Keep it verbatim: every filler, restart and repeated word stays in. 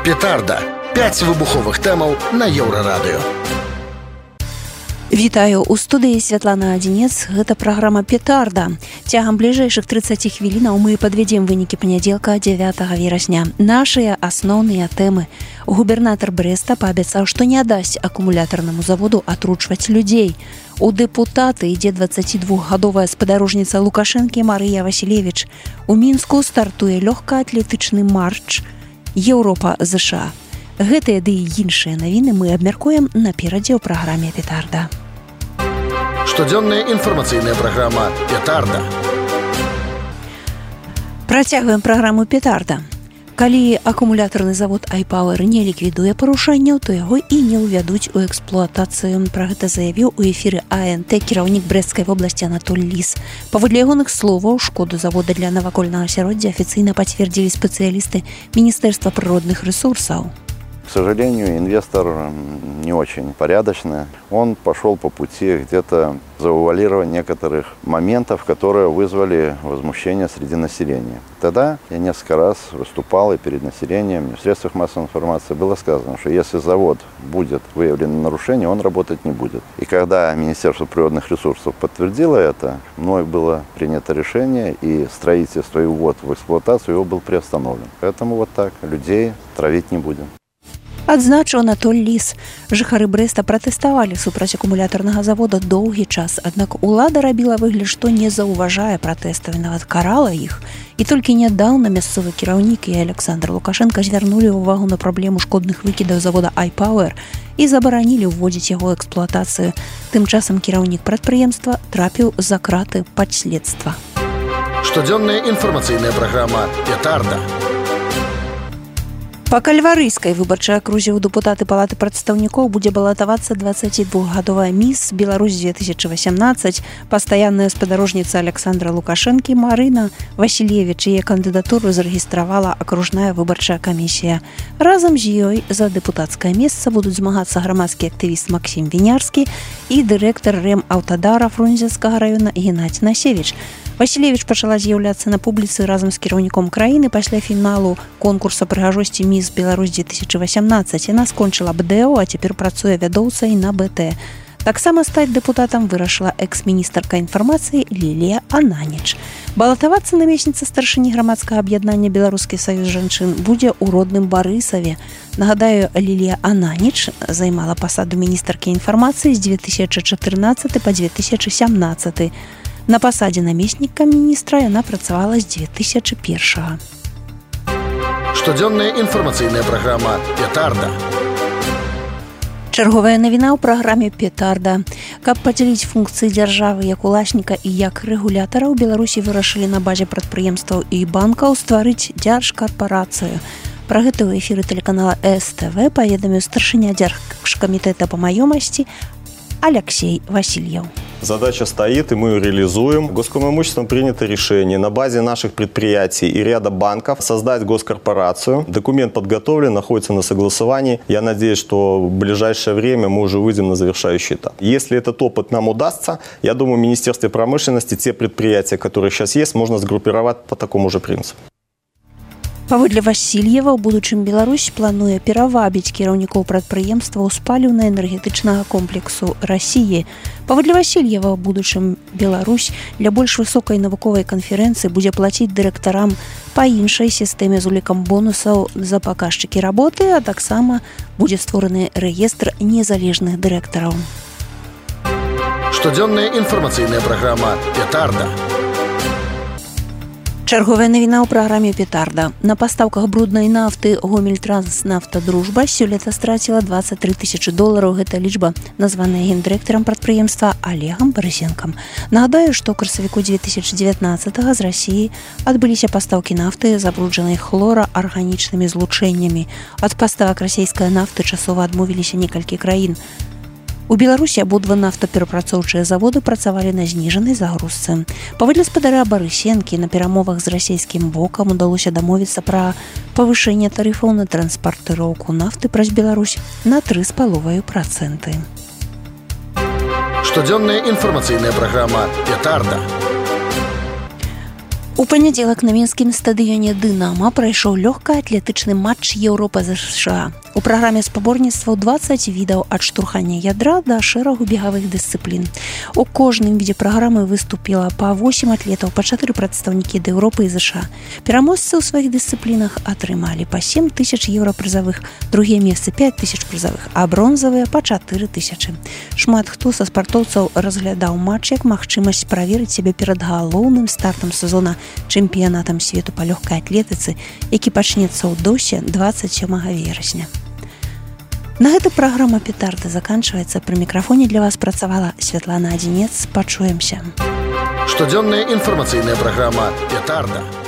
Петарда. пяць выбуховых тэмаў на Еўрарадыё. Вітаю, у студыі Святлана Адзінец. Гэта праграма «Петарда». Цягам бліжэйшых трыццаці хвілінаў мы падвядзем вынікі панядзелка дзявятага верасня. Нашыя асноўныя тэмы. Губернатар Брэста паабяцаў, што не дасць акумулятарнаму заводу атручваць людзей. У дэпутаты ідзе дваццацідвухгадовая спадарожніца Лукашэнкі Марыя Васілевіч. У Мінску стартуе лёгкаатлетычны марш Еўропа-ЗША. Гэтыя ды і іншыя навіны мы абмяркуем наперадзе ў праграме «Петарда». Штодзённая інфармацыйная праграма «Петарда». Працягваем праграму «Петарда». Калі акумулятарны завод iPower не ліквідуе парушэнняў, то яго і не ўвядуць у эксплуатацыю. Пра гэта заявіў у эфіры АНТ кіраўнік Брэсцкай вобласці Анатоль Ліс. Паводле ягоных словаў, шкоду завода для навакольнага асяроддзя афіцыйна пацвердзілі спецыялісты Міністэрства прыродных рэсурсаў. К сожалению, инвестор не очень порядочный. Он пошел по пути где-то завуалирования некоторых моментов, которые вызвали возмущение среди населения. Тогда я несколько раз выступал и перед населением, и в средствах массовой информации было сказано, что если завод будет выявлено нарушение, он работать не будет. И когда Министерство природных ресурсов подтвердило это, мной было принято решение, и строительство и ввод в эксплуатацию его был приостановлен. Поэтому вот так, людей травить не будем. Адзначыў Анатоль Ліс. Жыхары Брэста пратэставалі супраць акумулятарнага завода доўгі час, аднак улада рабіла выгляд, што не заўважае пратэстаў і нават карала іх. І толькі нядаўна мясцовы кіраўнік і Александр Лукашенко звярнулі ўвагу на праблему шкодных выкідаў завода iPower і забаранілі ўводзіць яго эксплуатацыю. Тым часам кіраўнік прадпрыемства трапіў за краты падследства. Штодзённая інфармацыйная праграма «Петарда». Па кальварыйскай выбарчай акрузе ў дэпутаты палаты прадстаўнікоў будзе балатавацца дваццацідвухгадовая міс Беларусь две тысячи восемнадцать, пастаянная спадарожніца Александра Лукашэнкі Марына Васілевіч. Яе кандыдатуру зарэгістравала акружная выбарчая камісія. Разам з ёй за дэпутацкае месца будуць змагацца грамадскі актывіст Максім Вінярскі і дырэктар рэм-аўтадара Фрунзенскага раёна Геннадзь Насевіч. Васілевіч пачала з'яўляцца на публіцы разам з кіраўніком краіны пасля фіналу конкурса прыгажосці міс Беларусь две тысячи восемнадцать. Яна скончыла БДО, а цяпер працуе вядоўцай на БТ. Таксама стаць дэпутатам вырашыла экс-міністарка інфармацыі Лілія Ананіч. Балатавацца намесніца старшыні грамадскага аб'яднання Беларускі саюз жанчын будзе ў родным Барысаве. Нагадаю, Лілія Ананіч займала пасаду міністаркі інфармацыі з две тысячи чатырнаццаты па две тысячи сямнаццаты. На пасадзе намесніка міністра яна працавала з две тысячи першага. Штодзённая інфармацыйная праграма «Петарда». Чарговая навіна ў праграме «Петарда». Каб падзяліць функцыі дзяржавы як уласніка і як рэгулятара, ў Беларусі вырашылі на базе прадпрыемстваў і банкаў стварыць дзяржкарпарацыю. Пра гэта ў эфіры тэлеканала СТВ паведаміў старшыня дзяржкамітэта па маёмасці Алексей Васильев. Задача стоит, и мы ее реализуем. Госкомимуществом принято решение на базе наших предприятий и ряда банков создать госкорпорацию. Документ подготовлен, находится на согласовании. Я надеюсь, что в ближайшее время мы уже выйдем на завершающий этап. Если этот опыт нам удастся, я думаю, в Министерстве промышленности те предприятия, которые сейчас есть, можно сгруппировать по такому же принципу. Паводле Васільева, у будучым Беларусь плануе перавабіць кіраўнікоў прадпрыемстваў спаліўна-энергетычнага комплексу Расіі. Паводле Васільева, у будучым Беларусь для больш высокай навуковай канферэнцыі будзе плаціць дырэктарам па іншай сістэме з улікам бонусаў за паказчыкі работы, а таксама будзе створаны рэестр незалежных дырэктараў. Штодзённая інфармацыйная праграма «Петарда». Чарговая навіна ў праграме «Петарда». На пастаўках бруднай нафты Гомельтранснафтадружба сёлета страціла двадцать три тысячи долараў. Гэта лічба, названая гендырэктарам прадпрыемства Олегам Барысенкам. Нагадаю, што ў красавіку две тысячи девятнадцатага з Расіі адбыліся пастаўкі нафты, забруджанай хлораарганічнымі злучэннямі. Ад паставак расійскай нафты часова адмовіліся некалькі краін. У Беларусі абодва нафтаперапрацоўчыя заводы працавалі на зніжанай загрузцы. Паводле спадара Барысенкі, на перамовах з расійскім бокам удалося дамовіцца пра павышэнне тарыфаў на транспартыроўку нафты праз Беларусь на тры з паловай працэнты. Штодзённая інфармацыйная праграма «Петарда». У панядзелак на мінскім стадыёне «Дынама» прайшоў лёгкаатлетычны матч Еўропа ЗША. У праграме спаборніцтваў дваццаць відаў ад штурхання ядра да шэрагу бегавых дысцыплін. У кожным відзе праграмы выступіла па восем атлетаў, па чатыры прадстаўнікі d'Еўропы і ЗША. Пераможцы ў сваіх дысцыплінах атрымалі па сем тысяч еўра прызавых, другія месцы пяць тысяч прызавых, а бронзавыя па чатыры тысячы. Шмат хто са спартоўцаў разглядаў матч як магчымасць праверыць сябе перад галоўным стартам сезона чэмпіянатам свету па лёгкай атлетыцы, які пачнецца ў досе дваццаць сёмага верасня. На гэта праграма «Петарда» заканчваецца. Пры мікрафоне для вас працавала Святлана Адзінец. Пачуемся. Штодзённая інфармацыйная праграма «Петарда».